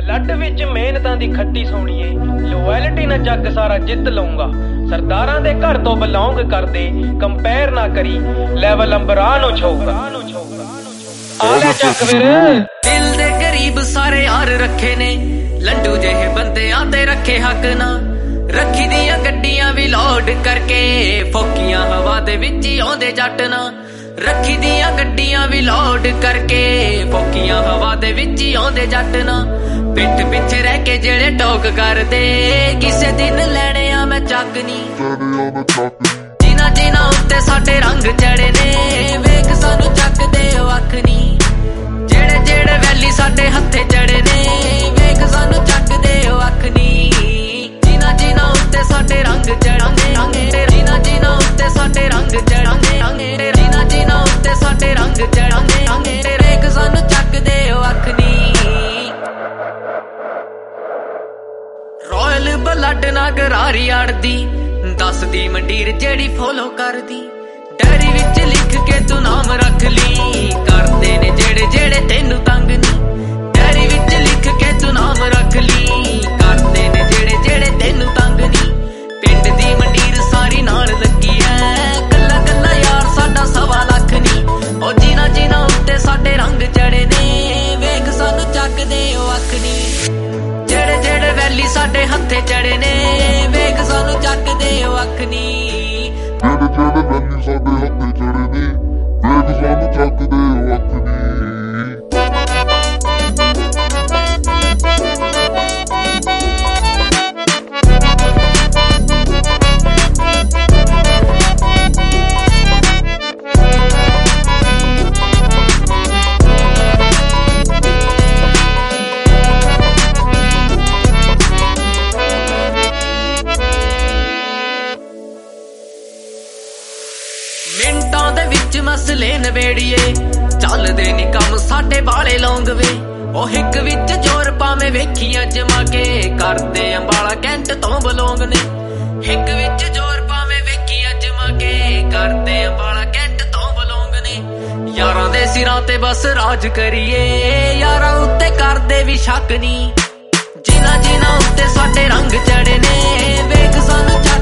Blood ਵਿੱਚ ਮਿਹਨਤਾਂ ਦੀ ਖੱਟੀ ਸੋਣੀਏ, loyalty ਨਾਲ ਜੱਗ ਸਾਰਾ ਜਿੱਤ ਲਊਂਗਾ। ਸਰਦਾਰਾਂ ਦੇ ਘਰ ਤੋਂ ਬਿਲੋਂਗ ਕਰਦੇ, ਕੰਪੇਅਰ ਨਾ ਕਰੀ ਲੈਵਲ ਅੰਬਰਾਂ ਨੂੰ ਛੋਊਗਾ। ਆ ਲੈ ਚੱਕ ਵੀਰ। ਦਿਲ ਦੇ ਗਰੀਬ ਸਾਰੇ ਯਾਰ ਰੱਖੇ ਨੇ, ਲੰਡੂ ਜਿਹੇ ਬੰਦਿਆਂ ਤੇ ਰੱਖੇ ਹੱਕ ਨਾ। ਰੱਖੀ ਦੀਆਂ ਗੱਡੀਆਂ ਵੀ ਲੋਡ ਕਰਕੇ, ਫੋਕੀਆਂ ਹਵਾ ਦੇ ਵਿੱਚ ਹੀ ਆਉਂਦੇ ਜੱਟ ਨਾ। ਰੱਖੀ ਦੀਆਂ ਗੱਡੀਆਂ ਵੀ ਲੋਡ ਕਰਕੇ, ਫੋਕੀਆਂ ਹਵਾ ਦੇ ਵਿੱਚ ਹੀ ਆਉਂਦੇ ਜੱਟ ਨਾ। ਪਿੱਠ ਪਿੱਛੇ ਰਹਿ ਕੇ ਜਿਹੜੇ ਟੋਕ ਕਰਦੇ, ਕਿਸੇ ਦਿਨ ਲੈਣੇ ਆ ਮੈਂ ਚੱਕ ਨੀ। ਜਿਨ੍ਹਾਂ ਜਿਨ੍ਹਾਂ ਉੱਤੇ ਸਾਡੇ ਰੰਗ ਚੜੇ ਨੇ, ਵੇਖ ਸਾਨੂੰ ਚੱਕਦੇ ਅੱਖ ਨੀ। ਜਿਹੜੇ ਜਿਹੜੇ ਵੈਲੀ ਸਾਡੇ ਹੱਥੇ ਚੜੇ ਨੇ, ਵੇਖ ਸਾਨੂੰ ਚੱਕਦੇ ਅੱਖ ਨੀ। ਜਿਨ੍ਹਾਂ ਜਿਨ੍ਹਾਂ ਉੱਤੇ ਸਾਡੇ ਰੰਗ ਚੜਾਂਗੇ ਰੰਗੇ, ਜਿਨ੍ਹਾਂ ਜਿਨ੍ਹਾਂ ਉੱਤੇ ਸਾਡੇ ਰੰਗ ਚੜਾਂਗੇ ਰੰਗੇ, ਜਿਨ੍ਹਾਂ ਜਿਨ੍ਹਾਂ ਉੱਤੇ ਸਾਡੇ ਰੰਗ ਚੜਾਂਗੇ ਰੰਗੇ, ਵੇਖ ਸਾਨੂੰ ਚੱਕਦੇ ਅੱਖ ਨੀ। ਰੋਇਲ ਬਲੱਡ ਨਾ ਗਰਾਰੀ ਅੜਦੀ, ਦੱਸਦੀ ਮੰਡੀਰ ਜਿਹੜੀ ਫੋਲੋ ਕਰਦੀ। ਡੈਰੀ ਵਿੱਚ ਲਿਖ ਕੇ ਤੂੰ ਨਾਮ ਰੱਖ ਲਈ, ਕਰਦੇ ਨੇ ਜਿਹੜੇ ਜਿਹੜੇ ਤੈਨੂੰ ਤੰਗ ਨੀ। ਡੈਰੀ ਵਿੱਚ ਲਿਖ ਕੇ ਤੂੰ ਨਾਮ ਰੱਖ ਲਈ, ਕਰਦੇ ਨੇ ਜਿਹੜੇ ਜਿਹੜੇ ਤੈਨੂੰ ਤੰਗ ਨੀ। ਪਿੰਡ ਦੀ ਮੰਡੀਰ ਸਾਰੀ ਨਾਲ ਲੱਗੀ ਐ, ਕੱਲਾ ਕੱਲਾ ਯਾਰ ਸਾਡਾ 1.25 ਲੱਖ ਨੀ। ਉਹ ਜਿਨ੍ਹਾਂ ਜਿਨ੍ਹਾਂ ਉੱਤੇ ਸਾਡੇ ਰੰਗ ਚੜੇ ਨੇ, ਵੇਖ ਸਾਨੂੰ ਚੱਕਦੇ ਅੱਖ ਨੀ। ਜਿਹੜੇ ਜਿਹੜੇ ਵੈਲੀ ਸਾਡੇ ਹੱਥੇ ਚੜੇ ਨੇ, ਵੇਖ ਸਾਨੂੰ ਚੱਕਦੇ ਅੱਖ ਨੀ। ਜਿਹੜੇ ਜਿਹੜੇ ਵੈਲੀ ਸਾਡੇ ਹੱਥੇ ਚੜੇ ਨੇ, ਵੇਖ ਸਾਨੂੰ ਚੱਕਦੇ ਅੱਖ ਨੀ। ਮਿੰਟਾਂ ਦੇ ਵਿੱਚ ਮਸਲੇ ਨਵੇੜੀਏ, ਚੱਲਦੇ ਨੀ ਕੰਮ ਸਾਡੇ ਬਾਲੇ ਲੌਂਗ ਵੇ। ਉਹ ਹਿੱਕ ਵਿੱਚ ਜ਼ੋਰ ਪਾਵੇਂ ਵੇਖੀ ਅਜਮਾ ਕੇ, ਕਰਦੇ ਅੰਬਾਲਾ ਕੈਂਟ ਤੋਂ ਬਲੋਂਗ ਨੇ। ਹਿੱਕ ਵਿੱਚ ਜ਼ੋਰ ਪਾਵੇਂ ਵੇਖੀ ਅਜਮਾ ਕੇ, ਕਰਦੇ ਅੰਬਾਲਾ ਕੈਂਟ ਤੋਂ ਬਲੋਂਗ ਨੇ। ਯਾਰਾਂ ਦੇ ਸਿਰਾਂ ਤੇ ਬਸ ਰਾਜ ਕਰੀਏ, ਯਾਰਾਂ ਉੱਤੇ ਕਰਦੇ ਵੀ ਸ਼ੱਕ ਨੀ। ਜਿਨ੍ਹਾਂ ਜਿਨ੍ਹਾਂ ਉੱਤੇ ਸਾਡੇ ਰੰਗ ਚੜੇ ਨੇ, ਵੇਖ ਸਾਨੂੰ